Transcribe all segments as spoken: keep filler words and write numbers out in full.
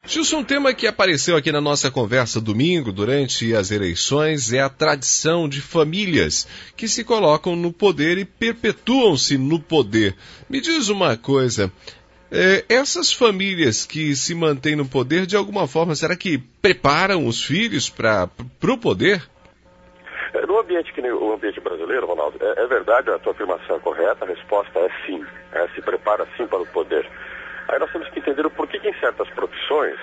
Gilson, um tema que apareceu aqui na nossa conversa domingo, durante as eleições, é a tradição de famílias que se colocam no poder e perpetuam-se no poder. Me diz uma coisa, é, essas famílias que se mantêm no poder, de alguma forma, será que preparam os filhos para o poder? No ambiente que nem o ambiente brasileiro, Ronaldo, é, é verdade, a tua afirmação é correta, a resposta é sim, é, se prepara sim para o poder. Aí nós temos que entender o porquê que em certas profissões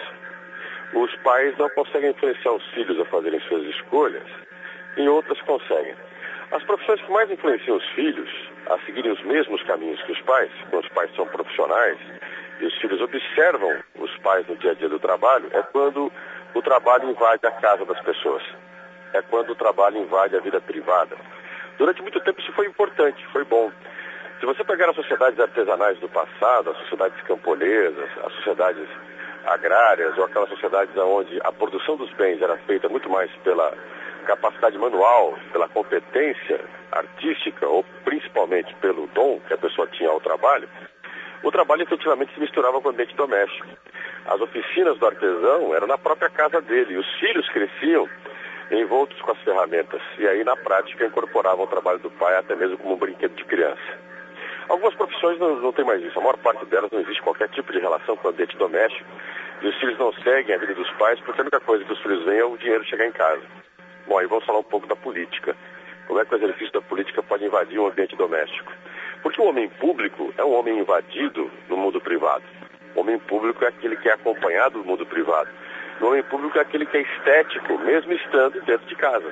os pais não conseguem influenciar os filhos a fazerem suas escolhas, em outras conseguem. As profissões que mais influenciam os filhos a seguirem os mesmos caminhos que os pais, quando os pais são profissionais e os filhos observam os pais no dia a dia do trabalho, é quando o trabalho invade a casa das pessoas. É quando o trabalho invade a vida privada. Durante muito tempo isso foi importante, foi bom. Se você pegar as sociedades artesanais do passado, as sociedades camponesas, as sociedades agrárias, ou aquelas sociedades onde a produção dos bens era feita muito mais pela capacidade manual, pela competência artística, ou principalmente pelo dom que a pessoa tinha ao trabalho, o trabalho efetivamente se misturava com o ambiente doméstico. As oficinas do artesão eram na própria casa dele, e os filhos cresciam envoltos com as ferramentas, e aí na prática incorporavam o trabalho do pai até mesmo como um brinquedo de criança. Algumas profissões não, não tem mais isso, a maior parte delas não existe qualquer tipo de relação com o ambiente doméstico, e os filhos não seguem a vida dos pais, porque a única coisa que os filhos veem é o dinheiro chegar em casa. Bom, aí vamos falar um pouco da política. Como é que o exercício da política pode invadir o ambiente doméstico? Porque o homem público é um homem invadido no mundo privado. O homem público é aquele que é acompanhado do mundo privado. O homem público é aquele que é estético, mesmo estando dentro de casa.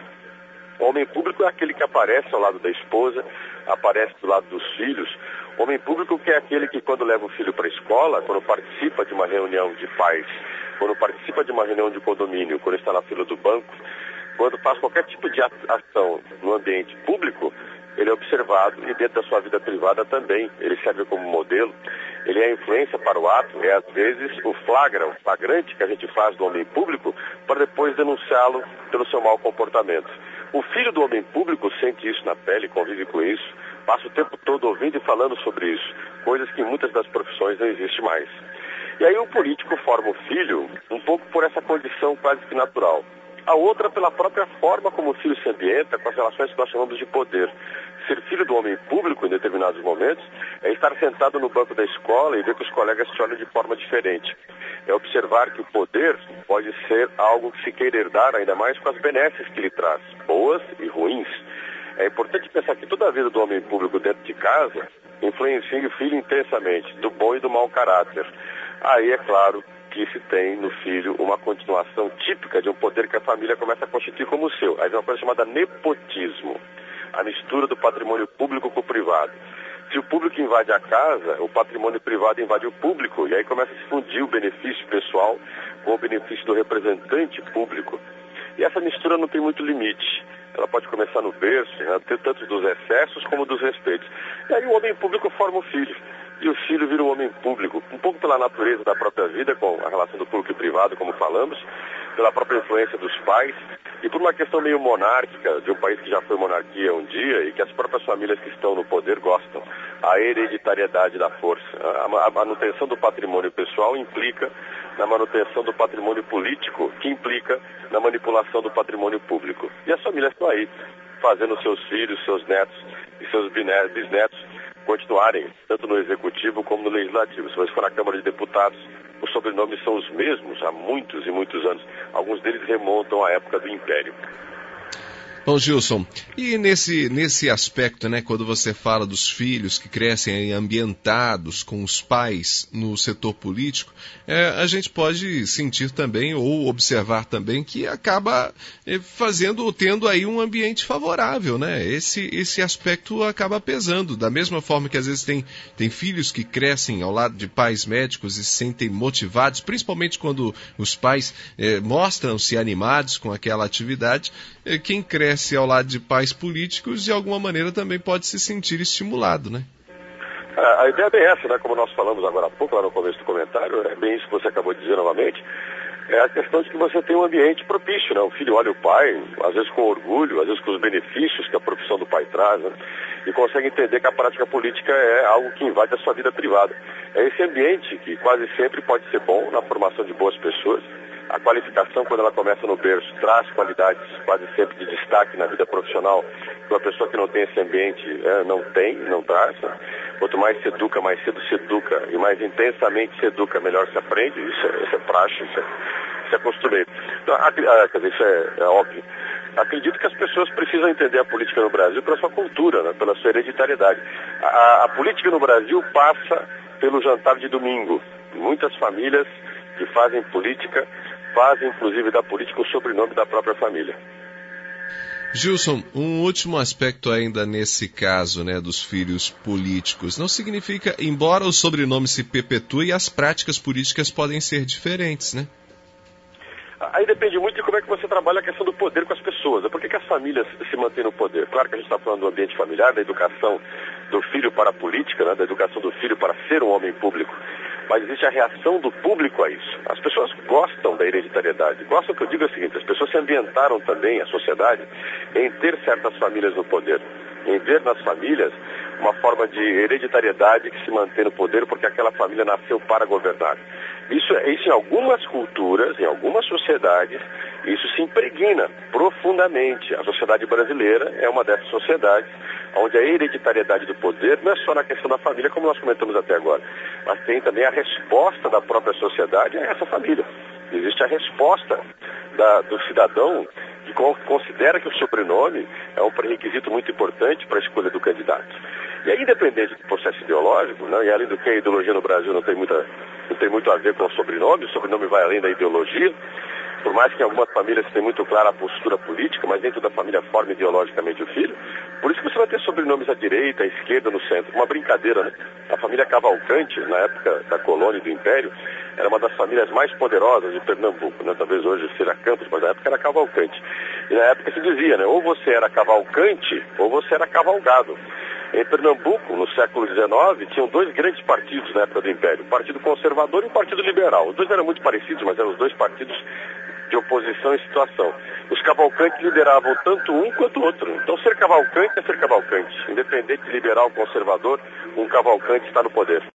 O homem público é aquele que aparece ao lado da esposa, aparece do lado dos filhos. O homem público que é aquele que, quando leva o filho para a escola, quando participa de uma reunião de pais, quando participa de uma reunião de condomínio, quando está na fila do banco, quando faz qualquer tipo de ação no ambiente público, ele é observado e dentro da sua vida privada também. Ele serve como modelo, ele é a influência para o ato, é às vezes o flagra, o flagrante que a gente faz do homem público para depois denunciá-lo pelo seu mau comportamento. O filho do homem público sente isso na pele, convive com isso, passa o tempo todo ouvindo e falando sobre isso, coisas que em muitas das profissões não existe mais. E aí o político forma o filho um pouco por essa condição quase que natural. A outra pela própria forma como o filho se ambienta com as relações que nós chamamos de poder. Ser filho do homem público em determinados momentos é estar sentado no banco da escola e ver que os colegas te olham de forma diferente. É observar que o poder pode ser algo que se queira herdar, ainda mais com as benesses que ele traz, boas e ruins. É importante pensar que toda a vida do homem público dentro de casa influencia o filho intensamente, do bom e do mau caráter. Aí, é claro, que se tem no filho uma continuação típica de um poder que a família começa a constituir como o seu. Aí vem uma coisa chamada nepotismo, a mistura do patrimônio público com o privado. Se o público invade a casa, o patrimônio privado invade o público, e aí começa a se fundir o benefício pessoal com o benefício do representante público. E essa mistura não tem muito limite. Ela pode começar no berço, né, tanto dos excessos como dos respeitos. E aí o homem público forma o filho. E o filho vira um homem público, um pouco pela natureza da própria vida, com a relação do público e privado, como falamos, pela própria influência dos pais, e por uma questão meio monárquica, de um país que já foi monarquia um dia e que as próprias famílias que estão no poder gostam. A hereditariedade da força. A manutenção do patrimônio pessoal implica na manutenção do patrimônio político, que implica na manipulação do patrimônio público. E as famílias estão aí, fazendo seus filhos, seus netos e seus bisnetos continuarem, tanto no Executivo como no Legislativo. Se você for na Câmara de Deputados, os sobrenomes são os mesmos há muitos e muitos anos. Alguns deles remontam à época do Império. Bom, Gilson, e nesse, nesse aspecto, né, quando você fala dos filhos que crescem ambientados com os pais no setor político, é, a gente pode sentir também ou observar também que acaba é, fazendo, tendo aí um ambiente favorável, né? Esse, esse aspecto acaba pesando, da mesma forma que às vezes tem, tem filhos que crescem ao lado de pais médicos e se sentem motivados, principalmente quando os pais é, mostram-se animados com aquela atividade, é, quem cresce ao lado de pais políticos, de alguma maneira também pode se sentir estimulado, né? A ideia é bem essa, né? Como nós falamos agora há pouco, lá no começo do comentário, é bem isso que você acabou de dizer novamente, é a questão de que você tem um ambiente propício, né? O filho olha o pai, às vezes com orgulho, às vezes com os benefícios que a profissão do pai traz, né? e consegue entender que a prática política é algo que invade a sua vida privada. É esse ambiente que quase sempre pode ser bom na formação de boas pessoas. A qualificação, quando ela começa no berço, traz qualidades quase sempre de destaque na vida profissional, que uma pessoa que não tem esse ambiente é, não tem, não traz. Né? Quanto mais se educa, mais cedo se educa, e mais intensamente se educa, melhor se aprende. Isso é, isso é praxe, isso é, isso é costumeiro. Então, a, a, quer dizer, isso é, é óbvio. Acredito que as pessoas precisam entender a política no Brasil pela sua cultura, né? Pela sua hereditariedade. A, a política no Brasil passa pelo jantar de domingo. Muitas famílias que fazem política fazem, inclusive, da política o sobrenome da própria família. Gilson, um último aspecto ainda nesse caso, né, dos filhos políticos. Não significa, embora o sobrenome se perpetue, as práticas políticas podem ser diferentes, né? Aí depende muito de como é que você trabalha a questão do poder com as pessoas. Por que que as famílias se mantêm no poder? Claro que a gente está falando do ambiente familiar, da educação do filho para a política, né, da educação do filho para ser um homem público. Mas existe a reação do público a isso. As pessoas gostam da hereditariedade. Gostam, que eu digo é o seguinte, as pessoas se ambientaram também, a sociedade, em ter certas famílias no poder. Em ver nas famílias uma forma de hereditariedade que se mantém no poder porque aquela família nasceu para governar. Isso, isso em algumas culturas, em algumas sociedades, isso se impregna profundamente. A sociedade brasileira é uma dessas sociedades onde a hereditariedade do poder não é só na questão da família, como nós comentamos até agora, mas tem também a resposta da própria sociedade a essa família. Existe a resposta da, do cidadão que considera que o sobrenome é um pré-requisito muito importante para a escolha do candidato. E aí, independente do processo ideológico, né, e além do que a ideologia no Brasil não tem, muita, não tem muito a ver com o sobrenome, o sobrenome vai além da ideologia, por mais que em algumas famílias tenha muito clara a postura política, mas dentro da família forma ideologicamente o filho, por isso que você vai ter sobrenomes à direita, à esquerda, no centro. Uma brincadeira, né? A família Cavalcante, na época da colônia e do Império, era uma das famílias mais poderosas de Pernambuco, né? Talvez hoje seja Campos, mas na época era Cavalcante. E na época se dizia, né? Ou você era cavalcante, ou você era cavalgado. Em Pernambuco, no século dezenove, tinham dois grandes partidos na época do Império, o Partido Conservador e o Partido Liberal. Os dois eram muito parecidos, mas eram os dois partidos de oposição e situação. Os cavalcantes lideravam tanto um quanto o outro. Então, ser cavalcante é ser cavalcante. Independente de liberal ou conservador, um cavalcante está no poder.